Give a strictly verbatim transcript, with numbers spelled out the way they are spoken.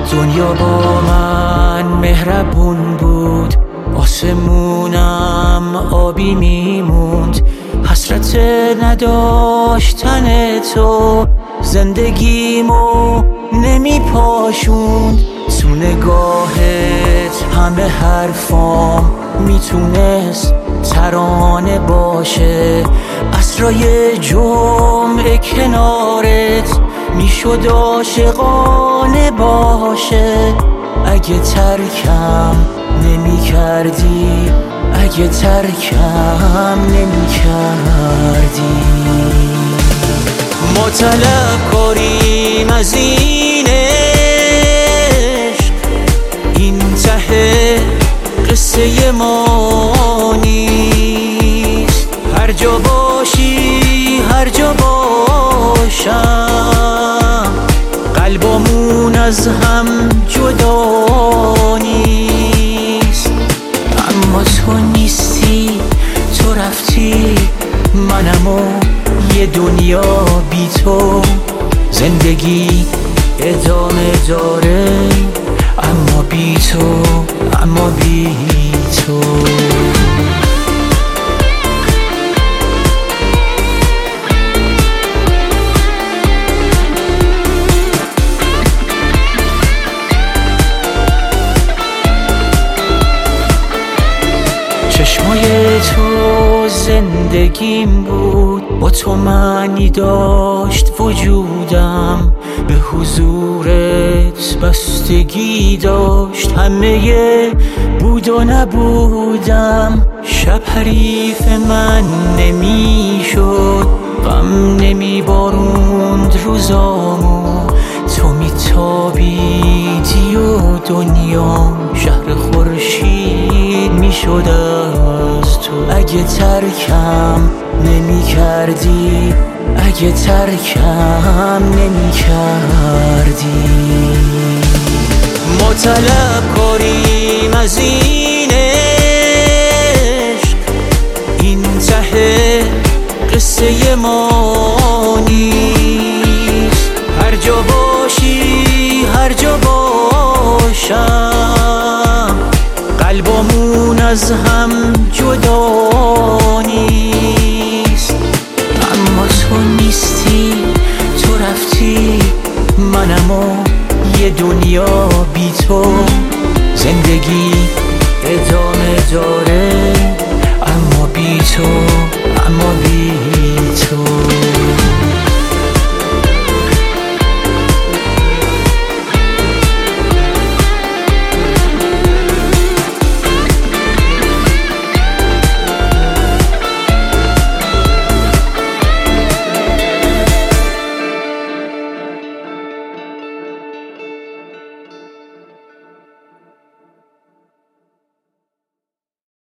دنیا با من مهربون بود، آسمونم آبی میموند. حسرت نداشتن تو زندگیمو نمی پاشوند. تو نگاهت همه حرفام میتونست ترانه باشه. عصرای جمعه کنارت میشد عاشقانه باشه. اگه ترکم نمی کردی، اگه ترکم نمی کردی. ما طلبکاریم از این عشق، این ته قصه ما نیست. هر جا باشی هر جا باشم، قلبمون از هم جدا نیست. اما تو نیستی، تو رفتی، منم و یه دنیا بی تو. زندگی ادامه داره اما بی تو، اما بی تو. چشمای تو زندگیم بود، با تو معنی داشت وجودم. به حضورت بستگی داشت همه بود و نبودم. شب حریف من نمی شد، غم نمی باروند روزامو. تو می تابیدی و دنیا شهر خورشید می شد از تو. اگه ترکم نمی کردی، اگه ترکم نمی کردی. ما طلبکاریم از این عشق، این ته قصه ما نیست. هر جا باشی هر جا باشم، قلبمون از هم جدا نیست. اما تو نیستی، تو رفتی، منم و یه دنیا بی تو. زندگی ادامه داره اما بی تو.